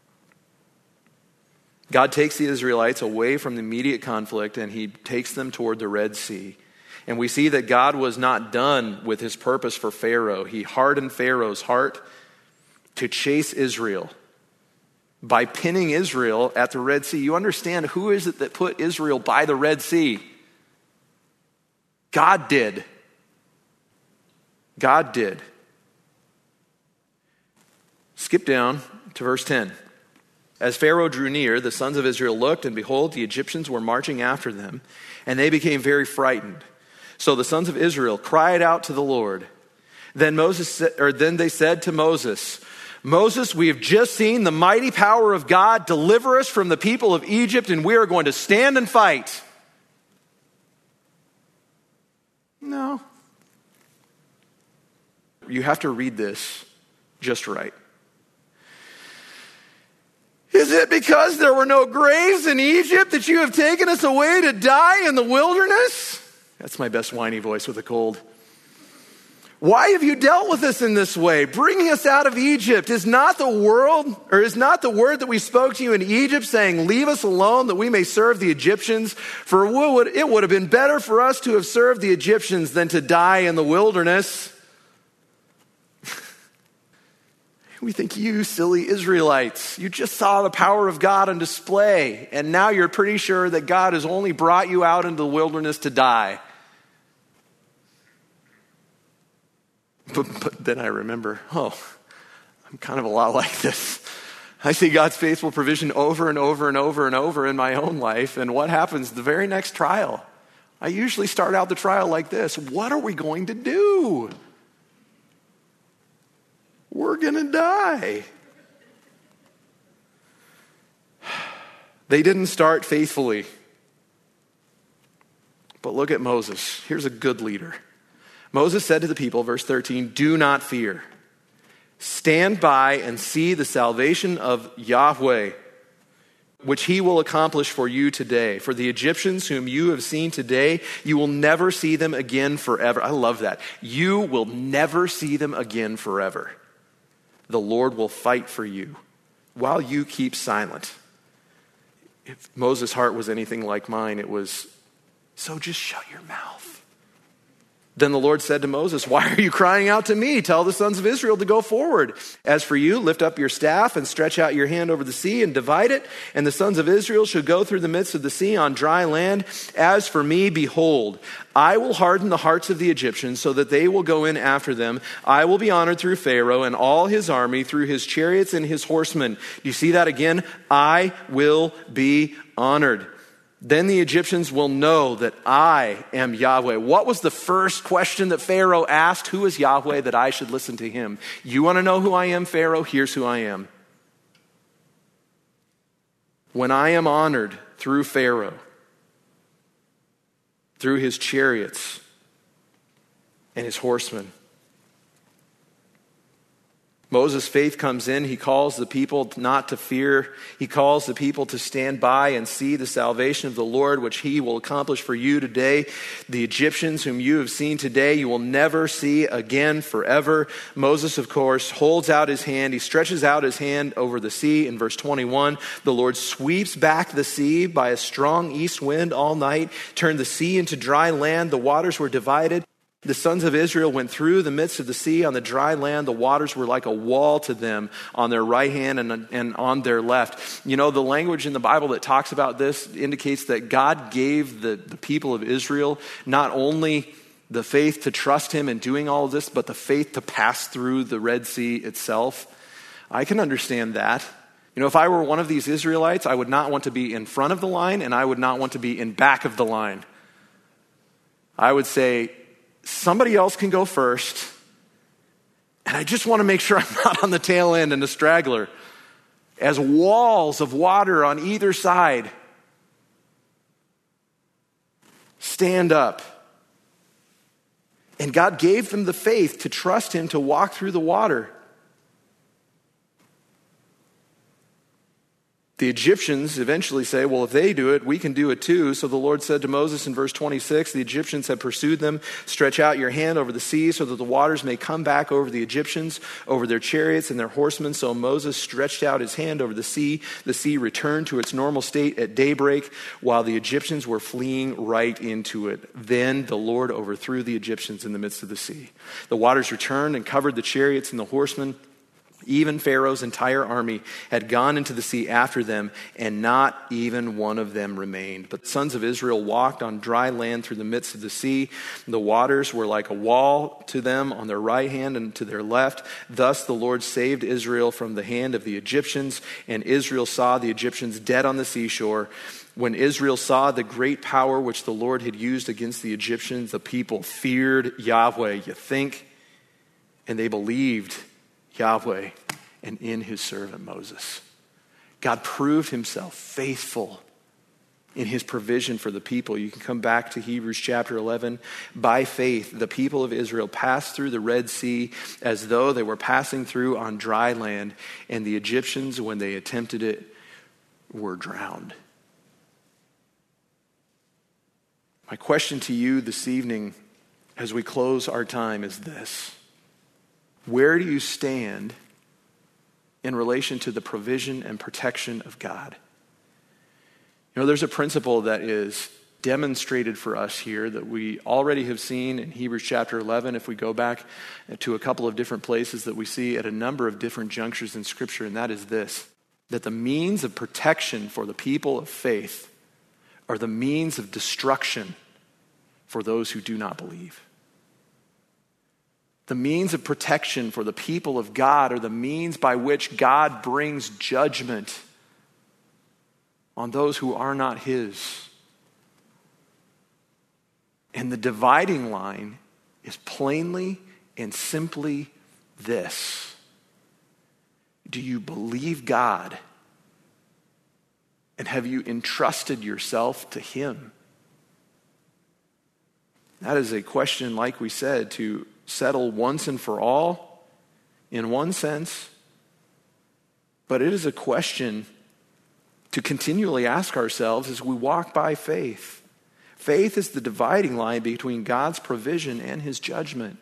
God takes the Israelites away from the immediate conflict and he takes them toward the Red Sea. And we see that God was not done with his purpose for Pharaoh. He hardened Pharaoh's heart to chase Israel by pinning Israel at the Red Sea. You understand, who is it that put Israel by the Red Sea? God did. God did. Skip down to verse ten. As Pharaoh drew near, the sons of Israel looked, and behold, the Egyptians were marching after them, and they became very frightened. So the sons of Israel cried out to the Lord. Then Moses, or then they said to Moses, Moses, we have just seen the mighty power of God deliver us from the people of Egypt, and we are going to stand and fight. No. You have to read this just right. Is it because there were no graves in Egypt that you have taken us away to die in the wilderness? That's my best whiny voice with a cold. Why have you dealt with us in this way, bringing us out of Egypt? Is not the world, or is not the word that we spoke to you in Egypt, saying, leave us alone that we may serve the Egyptians? For it would, it would have been better for us to have served the Egyptians than to die in the wilderness. We think, you silly Israelites, you just saw the power of God on display, and now you're pretty sure that God has only brought you out into the wilderness to die. But, but then I remember, oh, I'm kind of a lot like this. I see God's faithful provision over and over and over and over in my own life, and what happens the very next trial? I usually start out the trial like this: what are we going to do? We're going to die. They didn't start faithfully. But look at Moses. Here's a good leader. Moses said to the people, verse thirteen, "Do not fear. Stand by and see the salvation of Yahweh, which he will accomplish for you today. For the Egyptians whom you have seen today, you will never see them again forever." I love that. You will never see them again forever. The Lord will fight for you while you keep silent. If Moses' heart was anything like mine, it was, so just shut your mouth. Then the Lord said to Moses, "Why are you crying out to me? Tell the sons of Israel to go forward. As for you, lift up your staff and stretch out your hand over the sea and divide it, and the sons of Israel shall go through the midst of the sea on dry land. As for me, behold, I will harden the hearts of the Egyptians so that they will go in after them. I will be honored through Pharaoh and all his army, through his chariots and his horsemen." Do you see that again? I will be honored. "Then the Egyptians will know that I am Yahweh." What was the first question that Pharaoh asked? Who is Yahweh that I should listen to him? You want to know who I am, Pharaoh? Here's who I am. When I am honored through Pharaoh, through his chariots and his horsemen, Moses' faith comes in. He calls the people not to fear. He calls the people to stand by and see the salvation of the Lord, which he will accomplish for you today. The Egyptians whom you have seen today, you will never see again forever. Moses, of course, holds out his hand. He stretches out his hand over the sea. In verse twenty-one, the Lord sweeps back the sea by a strong east wind all night, turned the sea into dry land. The waters were divided. The sons of Israel went through the midst of the sea on the dry land. The waters were like a wall to them on their right hand and, and on their left. You know, the language in the Bible that talks about this indicates that God gave the, the people of Israel not only the faith to trust him in doing all of this, but the faith to pass through the Red Sea itself. I can understand that. You know, if I were one of these Israelites, I would not want to be in front of the line, and I would not want to be in back of the line. I would say, somebody else can go first, and I just want to make sure I'm not on the tail end and a straggler. As walls of water on either side stand up. And God gave them the faith to trust him to walk through the water. The Egyptians eventually say, well, if they do it, we can do it too. So the Lord said to Moses in verse twenty-six, the Egyptians have pursued them. Stretch out your hand over the sea so that the waters may come back over the Egyptians, over their chariots and their horsemen. So Moses stretched out his hand over the sea. The sea returned to its normal state at daybreak while the Egyptians were fleeing right into it. Then the Lord overthrew the Egyptians in the midst of the sea. The waters returned and covered the chariots and the horsemen. Even Pharaoh's entire army had gone into the sea after them, and not even one of them remained. But the sons of Israel walked on dry land through the midst of the sea. The waters were like a wall to them on their right hand and to their left. Thus the Lord saved Israel from the hand of the Egyptians, and Israel saw the Egyptians dead on the seashore. When Israel saw the great power which the Lord had used against the Egyptians, the people feared Yahweh, you think, and they believed Yahweh and in his servant Moses. God proved himself faithful in his provision for the people. You can come back to Hebrews chapter eleven. By faith, the people of Israel passed through the Red Sea as though they were passing through on dry land, and the Egyptians, when they attempted it, were drowned. My question to you this evening as we close our time is this: where do you stand in relation to the provision and protection of God? You know, there's a principle that is demonstrated for us here that we already have seen in Hebrews chapter eleven, if we go back to a couple of different places that we see at a number of different junctures in Scripture, and that is this, that the means of protection for the people of faith are the means of destruction for those who do not believe. The means of protection for the people of God are the means by which God brings judgment on those who are not his. And the dividing line is plainly and simply this. Do you believe God? And have you entrusted yourself to him? That is a question, like we said, to settle once and for all, in one sense. But it is a question to continually ask ourselves as we walk by faith. Faith is the dividing line between God's provision and his judgment.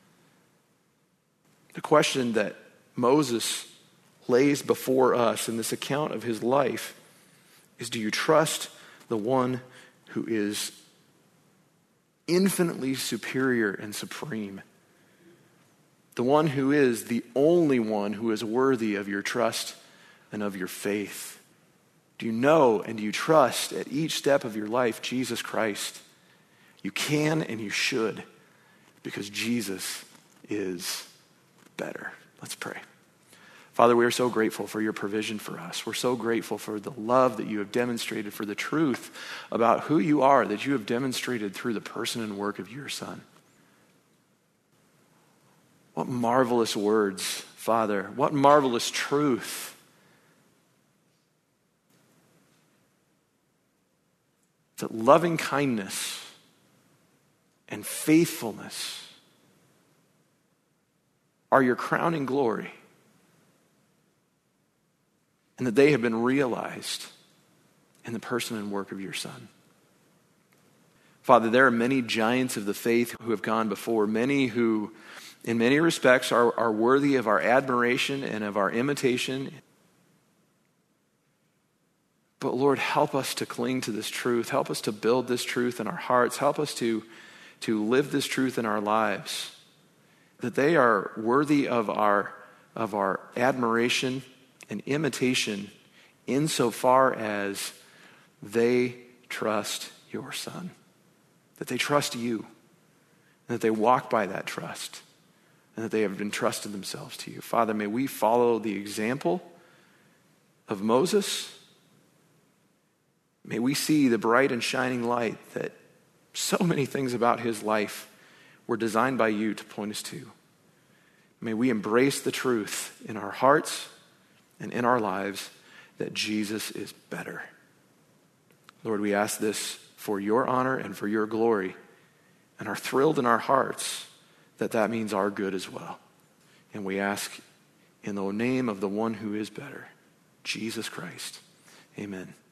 The question that Moses lays before us in this account of his life is, do you trust the one who is infinitely superior and supreme? The one who is the only one who is worthy of your trust and of your faith. Do you know and do you trust at each step of your life Jesus Christ? You can and you should, because Jesus is better. Let's pray. Father, we are so grateful for your provision for us. We're so grateful for the love that you have demonstrated, for the truth about who you are that you have demonstrated through the person and work of your Son. What marvelous words, Father. What marvelous truth. That loving kindness and faithfulness are your crowning glory, and that they have been realized in the person and work of your Son. Father, there are many giants of the faith who have gone before, many who, in many respects, are, are worthy of our admiration and of our imitation. But Lord, help us to cling to this truth. Help us to build this truth in our hearts. Help us to, to live this truth in our lives. That they are worthy of our, of our admiration and imitation insofar as they trust your Son. That they trust you. And that they walk by that trust. And that they have entrusted themselves to you. Father, may we follow the example of Moses. May we see the bright and shining light that so many things about his life were designed by you to point us to. May we embrace the truth in our hearts and in our lives that Jesus is better. Lord, we ask this for your honor and for your glory, and are thrilled in our hearts that that means our good as well. And we ask in the name of the one who is better, Jesus Christ. Amen.